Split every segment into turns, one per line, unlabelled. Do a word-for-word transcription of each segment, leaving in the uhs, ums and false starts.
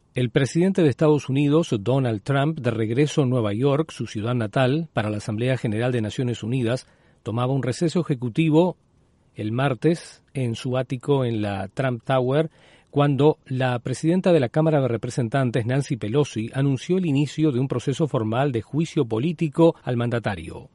El presidente de Estados Unidos, Donald Trump, de regreso en Nueva York, su ciudad natal, para la Asamblea General de Naciones Unidas, tomaba un receso ejecutivo el martes en su ático en la Trump Tower, cuando la presidenta de la Cámara de Representantes, Nancy Pelosi, anunció el inicio de un proceso formal de juicio político al mandatario.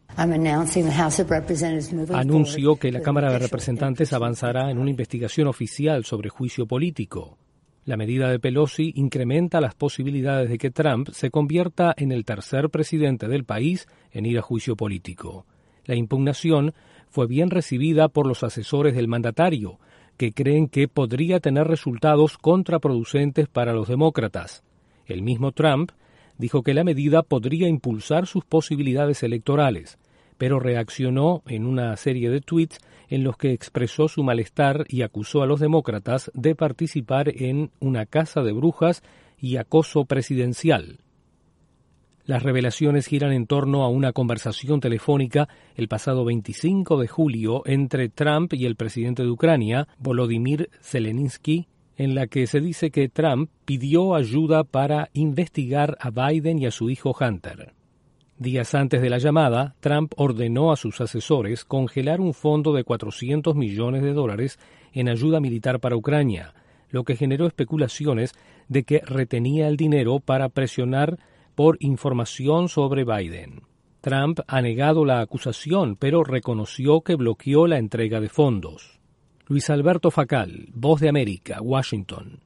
Anunció que la Cámara de Representantes avanzará en una investigación oficial sobre juicio político. La medida de Pelosi incrementa las posibilidades de que Trump se convierta en el tercer presidente del país en ir a juicio político. La impugnación fue bien recibida por los asesores del mandatario, que creen que podría tener resultados contraproducentes para los demócratas. El mismo Trump dijo que la medida podría impulsar sus posibilidades electorales, pero reaccionó en una serie de tweets en los que expresó su malestar y acusó a los demócratas de participar en una caza de brujas y acoso presidencial. Las revelaciones giran en torno a una conversación telefónica el pasado veinticinco de julio entre Trump y el presidente de Ucrania, Volodymyr Zelensky, en la que se dice que Trump pidió ayuda para investigar a Biden y a su hijo Hunter. Días antes de la llamada, Trump ordenó a sus asesores congelar un fondo de cuatrocientos millones de dólares en ayuda militar para Ucrania, lo que generó especulaciones de que retenía el dinero para presionar por información sobre Biden. Trump ha negado la acusación, pero reconoció que bloqueó la entrega de fondos. Luis Alberto Facal, Voz de América, Washington.